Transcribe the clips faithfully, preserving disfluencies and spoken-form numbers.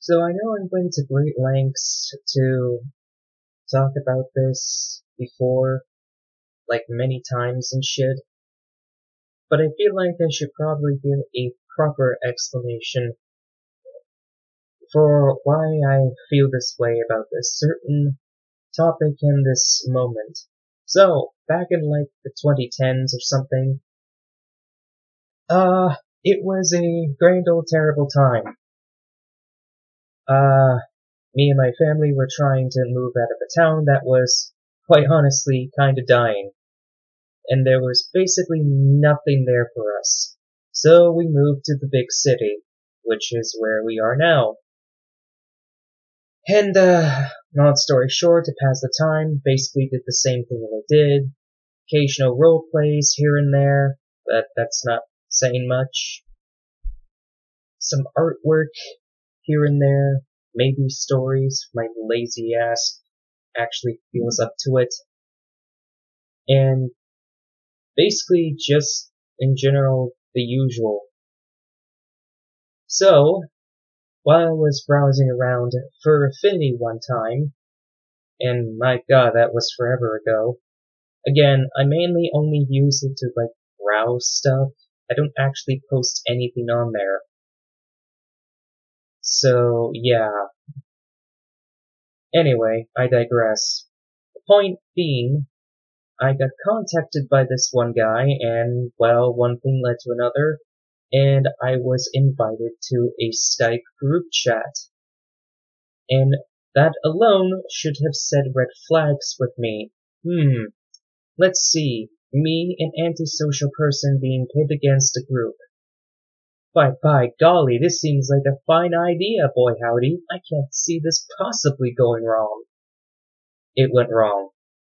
So I know I went to great lengths to talk about this before, like many times and shit, but I feel like I should probably give a proper explanation for why I feel this way about this certain topic in this moment. So, back in like the twenty tens or something, uh, it was a grand old terrible time. Uh, Me and my family were trying to move out of a town that was, quite honestly, kinda dying. And there was basically nothing there for us. So we moved to the big city, which is where we are now. And, uh, long story short, to pass the time, basically did the same thing that I did. Occasional role plays here and there, but that's not saying much. Some artwork here and there, maybe stories. My lazy ass actually feels up to it. And basically just, in general, the usual. So, while I was browsing around for Affinity one time, and my god, that was forever ago, again, I mainly only use it to, like, browse stuff. I don't actually post anything on there. So, yeah. Anyway, I digress. The point being, I got contacted by this one guy, and, well, one thing led to another, and I was invited to a Skype group chat. And that alone should have set red flags with me. Hmm, let's see, me, an antisocial person being pitted against a group. By, by golly, this seems like a fine idea, boy howdy. I can't see this possibly going wrong. It went wrong.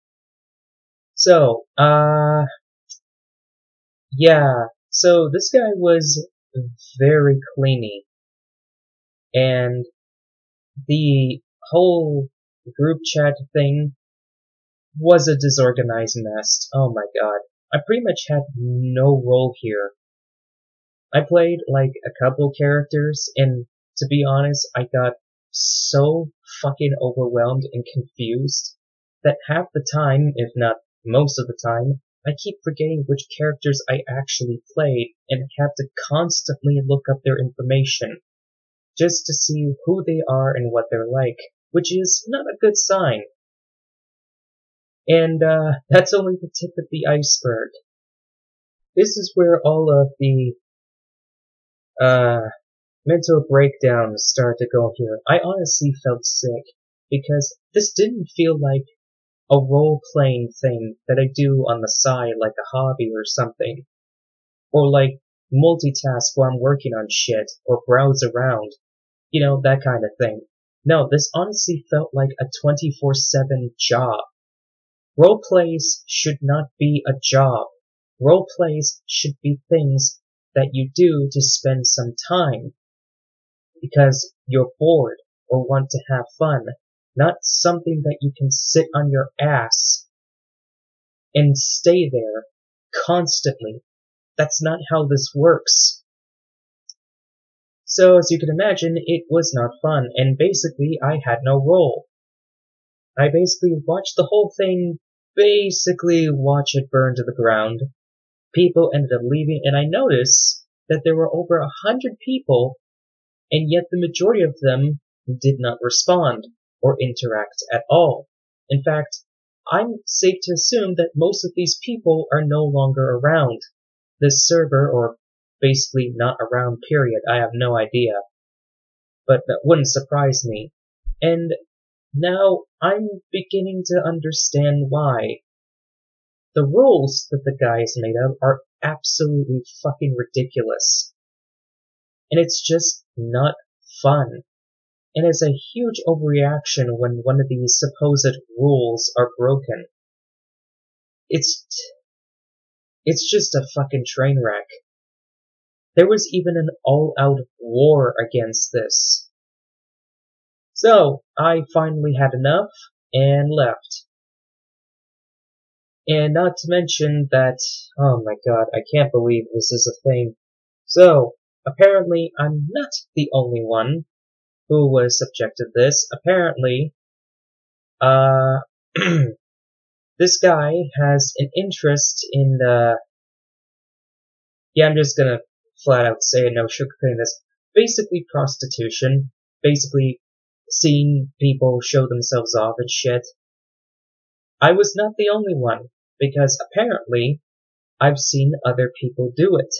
So, uh, yeah, so this guy was very cleany. And the whole group chat thing was a disorganized mess. Oh my god. I pretty much had no role here. I played like a couple characters, and to be honest, I got so fucking overwhelmed and confused that half the time, if not most of the time, I keep forgetting which characters I actually played and have to constantly look up their information just to see who they are and what they're like, which is not a good sign. And, uh, that's only the tip of the iceberg. This is where all of the, uh, mental breakdowns start to go here. I honestly felt sick, because this didn't feel like a role-playing thing that I do on the side like a hobby or something. Or like, multitask while I'm working on shit, or browse around. You know, that kind of thing. No, this honestly felt like a twenty-four seven job. Roleplays should not be a job. Roleplays should be things that you do to spend some time because you're bored or want to have fun, not something that you can sit on your ass and stay there constantly. That's not how this works. So, as you can imagine, it was not fun, and basically I had no role. I basically watched the whole thing, basically watch it burn to the ground. People ended up leaving, and I noticed that there were over a hundred people, and yet the majority of them did not respond or interact at all. In fact, I'm safe to assume that most of these people are no longer around this server, or basically not around, period. I have no idea. But that wouldn't surprise me. And now I'm beginning to understand why. The rules that the guy is made of are absolutely fucking ridiculous. And it's just not fun. And it's a huge overreaction when one of these supposed rules are broken. It's, it's just a fucking train wreck. There was even an all-out war against this. So, I finally had enough, and left. And not to mention that, oh my god, I can't believe this is a thing. So, apparently I'm not the only one who was subject to this. Apparently, uh, this guy has an interest in the, yeah, I'm just gonna flat out say it, no sugarcoating this, basically prostitution, basically seeing people show themselves off and shit. I was not the only one, because apparently, I've seen other people do it.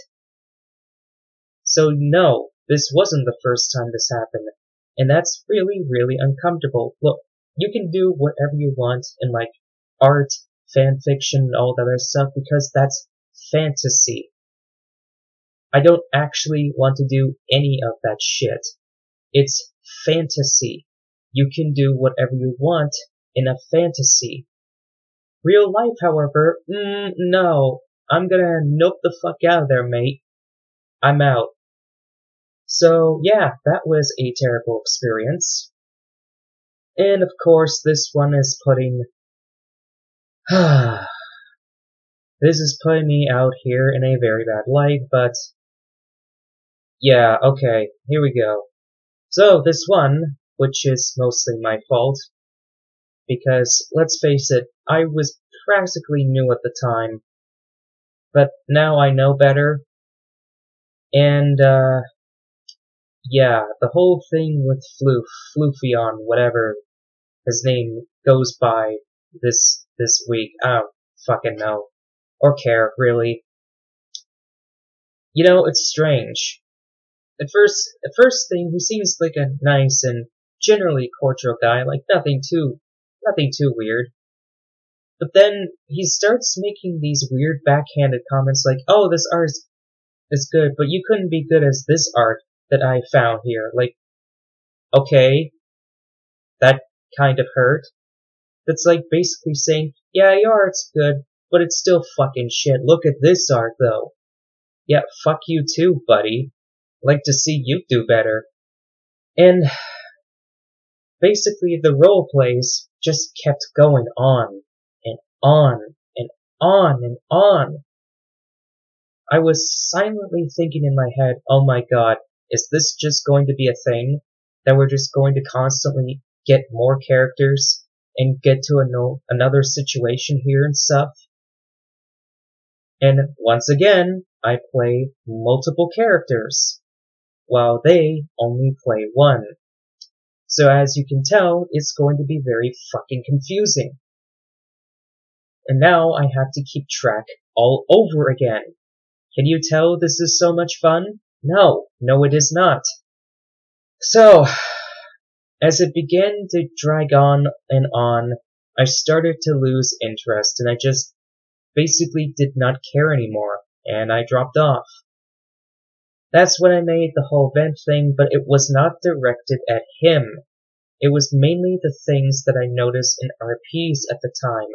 So no, this wasn't the first time this happened, and that's really, really uncomfortable. Look, you can do whatever you want in like art, fan fiction, and all that other stuff because that's fantasy. I don't actually want to do any of that shit. It's fantasy. You can do whatever you want in a fantasy. Real life, however, mm, no. I'm gonna nope the fuck out of there, mate. I'm out. So, yeah, that was a terrible experience. And of course, this one is putting... this is putting me out here in a very bad light, but... yeah, okay, here we go. So, this one, which is mostly my fault, because, let's face it, I was practically new at the time, but now I know better, and, uh... yeah, the whole thing with Floof, Floofion, whatever his name goes by this this week, I don't fucking know. Or care, really. You know, it's strange. At first, at first thing, he seems like a nice and generally cordial guy, like nothing too, nothing too weird. But then, he starts making these weird backhanded comments like, oh, this art is good, but you couldn't be good as this art that I found here. Like, okay, that kind of hurt. That's like basically saying, yeah, your art's good, but it's still fucking shit. Look at this art, though. Yeah, fuck you too, buddy. Like to see you do better. And basically the role plays just kept going on and on and on and on. I was silently thinking in my head, oh my god, is this just going to be a thing? That we're just going to constantly get more characters and get to a no- another situation here and stuff? And once again, I play multiple characters, while they only play one. So as you can tell, it's going to be very fucking confusing. And now I have to keep track all over again. Can you tell this is so much fun? No, no it is not. So, as it began to drag on and on, I started to lose interest and I just basically did not care anymore, and I dropped off. That's when I made the whole vent thing, but it was not directed at him. It was mainly the things that I noticed in R Ps at the time.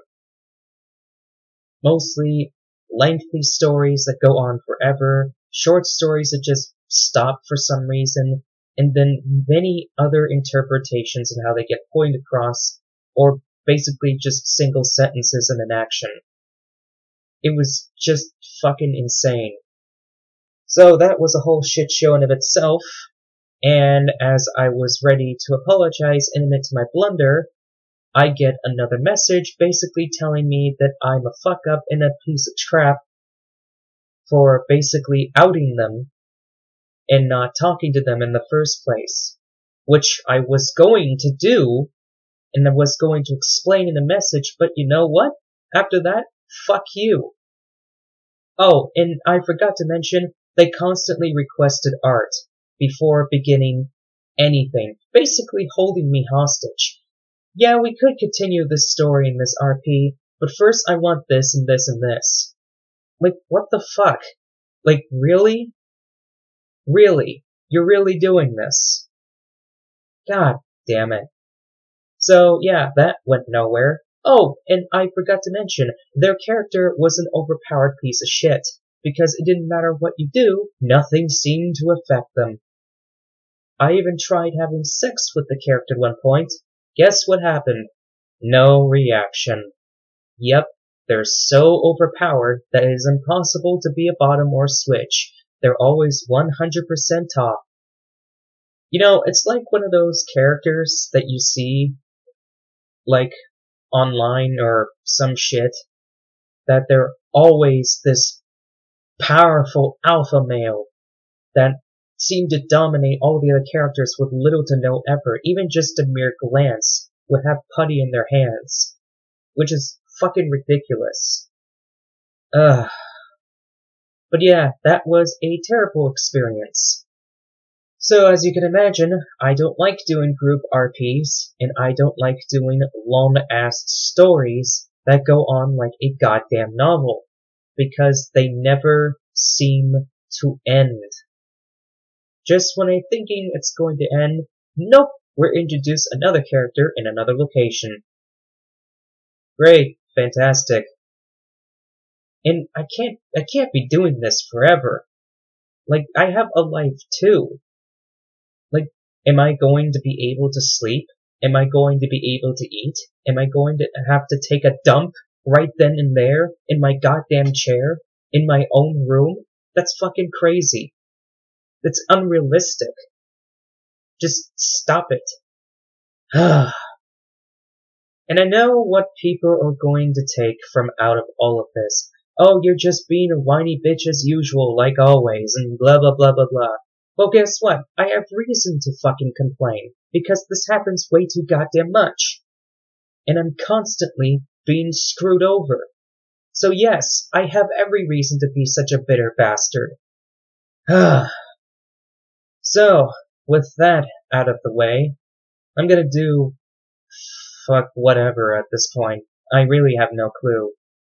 Mostly lengthy stories that go on forever, short stories that just stop for some reason, and then many other interpretations of how they get pointed across, or basically just single sentences in an action. It was just fucking insane. So that was a whole shit show in of itself, and as I was ready to apologize and admit to my blunder, I get another message basically telling me that I'm a fuck up and a piece of crap for basically outing them and not talking to them in the first place, which I was going to do and I was going to explain in the message, but you know what? After that, fuck you. Oh, and I forgot to mention, they constantly requested art before beginning anything, basically holding me hostage. Yeah, we could continue this story in this R P, but first I want this and this and this. Like, what the fuck? Like, really? Really? You're really doing this? God damn it. So, yeah, that went nowhere. Oh, and I forgot to mention, their character was an overpowered piece of shit, because it didn't matter what you do, nothing seemed to affect them. I even tried having sex with the character at one point. Guess what happened? No reaction. Yep, they're so overpowered that it is impossible to be a bottom or switch. They're always one hundred percent top. You know, it's like one of those characters that you see, like, online or some shit, that they're always this powerful alpha male that seem to dominate all the other characters with little to no effort. Even just a mere glance would have putty in their hands, which is fucking ridiculous. Ugh. But yeah, that was a terrible experience. So as you can imagine, I don't like doing group R Ps, and I don't like doing long-ass stories that go on like a goddamn novel, because they never seem to end. Just when I'm thinking it's going to end, nope, we're introduced another character in another location. Great, fantastic. And I can't, I can't be doing this forever. Like, I have a life too. Like, am I going to be able to sleep? Am I going to be able to eat? Am I going to have to take a dump right then and there in my goddamn chair? In my own room? That's fucking crazy. That's unrealistic. Just stop it. And I know what people are going to take from out of all of this. Oh, you're just being a whiny bitch as usual, like always, and blah blah blah blah blah. Well, guess what? I have reason to fucking complain, because this happens way too goddamn much. And I'm constantly being screwed over. So yes, I have every reason to be such a bitter bastard. So, with that out of the way, I'm gonna do fuck whatever at this point. I really have no clue.